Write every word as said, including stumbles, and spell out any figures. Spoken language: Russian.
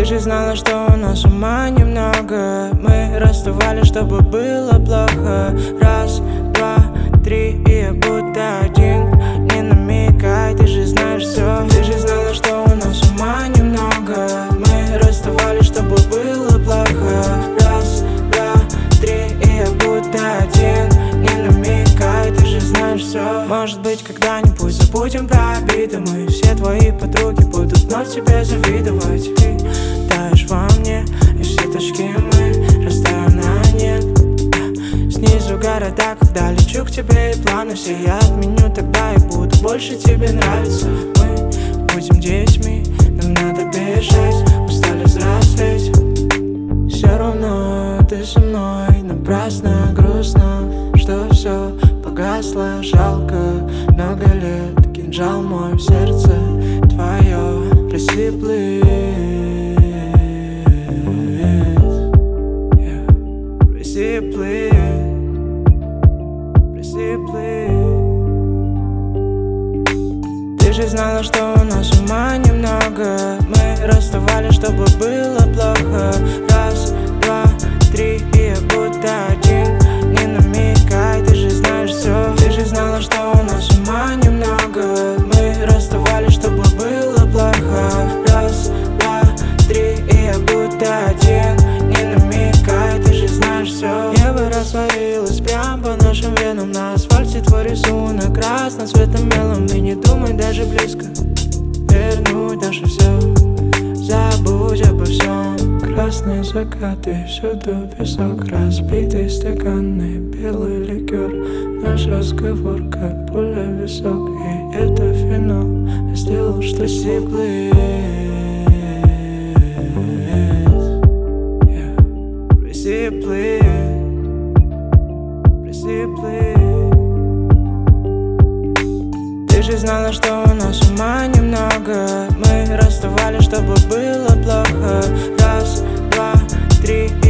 Ты же знала, что у нас ума немного. Мы расставались, чтобы было плохо. Раз, два, три, и я будто один. Не намекай, ты же знаешь все. Ты же знала, что у нас ума немного. Мы расставались, чтобы было плохо. Раз, два, три, и я будто один. Не намекай, ты же знаешь все. Может быть, когда-нибудь забудем про обиды. Мы все твои подруги будут вновь тебе завидовать. Ты таешь во мне, и все точки мы расставим на нет. Снизу города, когда лечу к тебе, и планы все я отменю тогда, и буду больше тебе нравиться. Мы будем детьми, нам надо бежать, устали взрослеть. Все равно ты со мной, напрасно, грустно, что все погасло, жалко. Много лет, кинжал мой в сердце твое. Прости, please, yeah. Прости, please, прости, please. Ты же знала, что у нас ума немного. Мы расставались, чтобы было плохо. Раз, два, три, и я будто один. Не намекай, ты же знаешь все. Ты же знала, что у нас ума немного. Мы расставались, чтобы было плохо. Раз, два, три, и я будто один. Не намекай, ты же знаешь все. Небо растворилось прям по нашим венам. На асфальте твой рисунок разноцветным мелом. И не думай даже близко вернуть наше все. Забудь обо всем. Красные закаты, всюду песок, разбитый стаканы, белый ликер. Наш разговор как пуля в висок, и это финал. Я сделал, что сиплый. Прости, please, прости, please. Ты же знала, что у нас ума немного. Мы расставались, чтобы было плохо. Раз, два, три.